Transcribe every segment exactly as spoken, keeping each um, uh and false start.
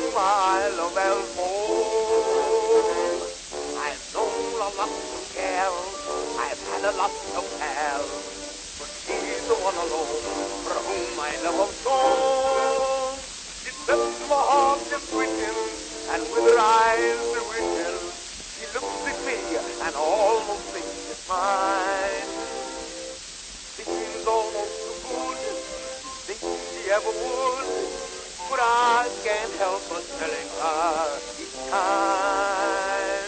my love elbow. I've known a lot of gals, I've had a lot of pals, but she's the one alone for whom my love of song. She sets my heart just wishing, and with her eyes wishing, she looks at me and almost thinks it's mine. Seems almost so good, thinks she ever would, but I can't help but telling her each time.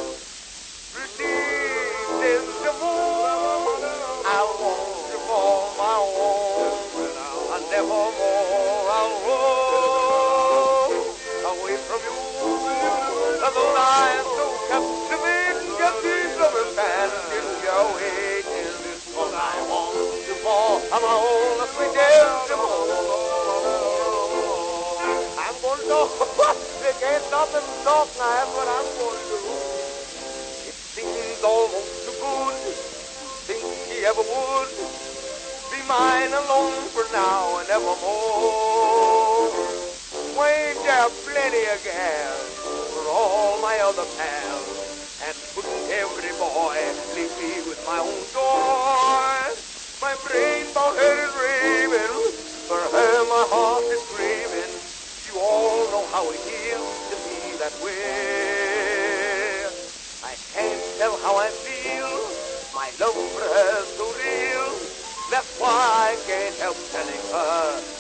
Received is the moon, I want you for my own, and nevermore I'll roam away from you. The light so captivating, your deep love and in your waiting, but I want you for my own, sweet Desdemona. I'm going to do, they can't stop and talk now, that's what I'm going to do. It seems almost too good, think she ever would be mine alone for now and evermore. Wait, there are plenty of gals for all my other pals, and couldn't every boy leave me with my own joy? My brain about her is raving, for her my heart is craving. You all know how it is to be that way. I can't tell how I feel, my love for her so real. That's why I can't help telling her